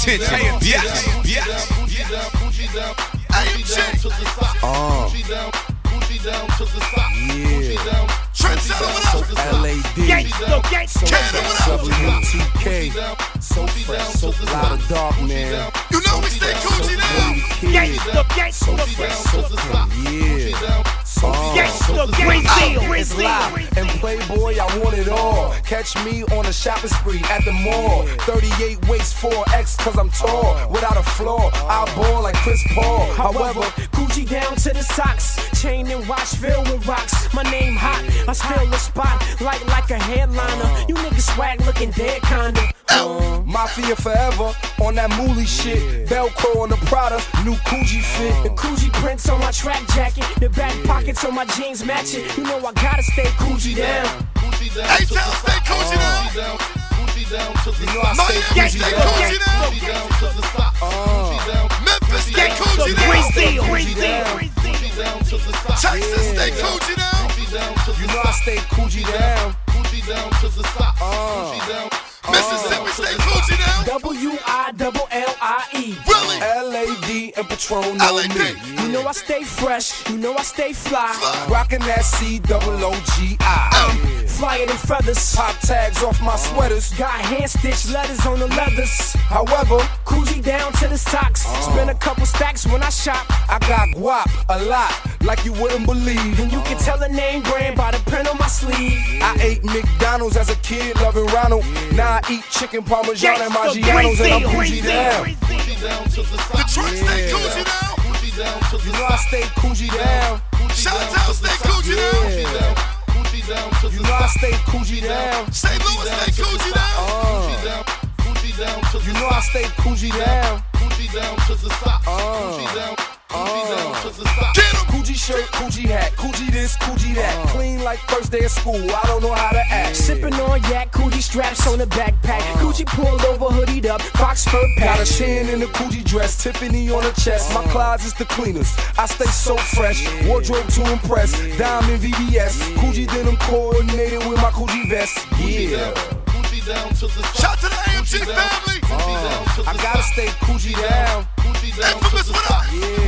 attention. Yeah. Trendsetter, what up? LAD, WTK, so fresh, so lot of dog, man. You know we stay Coochie down. So fresh, so clean, yeah. So it's live and Playboy, I want it all. Catch me on a shopping spree at the mall. 38 waist 4X, cause I'm tall. Without a flaw, I ball like Chris Paul. However, Gucci down to the socks, chain and watch filled with rocks. My name hot, I steal the spot like a headliner. You niggas swag looking dead kinda. Mafia forever on that mooly shit. Velcro on the Prada, new Coogee fit. The Coogee prints on my track jacket, the back pockets on my jeans match it. You know I gotta stay Coogee down. Hey, tell them stay Coochie down. You know I stay Miami, stay Coochie down. Memphis, stay Coochie down. Texas, stay Coochie down. You know I stay Coogee down. Mississippi, stay Coochie down. WILLIE. Really? LAD and Patron know LAD. me. You know I stay fresh, you know I stay fly. Rockin' that COOGI. Flyer than feathers. Pop tags off my sweaters. Got hand stitched letters on the leathers. However, Coogee down to the socks. Spend a couple stacks when I shop. I got guap a lot, like you wouldn't believe. And you can tell the name brand by the print on my sleeve. I ate McDonald's as a kid, loving Ronald. Now I eat chicken parmesan and Maggiano's, and I'm Coogee down. Detroit, stay Coochie down. You know I stay Coogee down. Chi-Town, stay Coochie down. You know I stay Coogee down. St. Louis, stay Coochie down. You know I stay Coogee down. Get 'em. Coogee shirt, Coogee hat, Coogee this, Coogee that. Clean like first day of school, I don't know how to act. Sipping on yak, Coogee straps on the backpack. Coogee pulled over, hoodied up, Fox fur Got a patch. chin in the Coogee dress, Tiffany on the chest. My closet's the cleanest. I stay so fresh, wardrobe to impress. Diamond VVS, Coogee denim coordinated with my Coogee vest. Yeah, Shout to the AMG family. I gotta stay Coogee down. Infamous, what up? Yeah.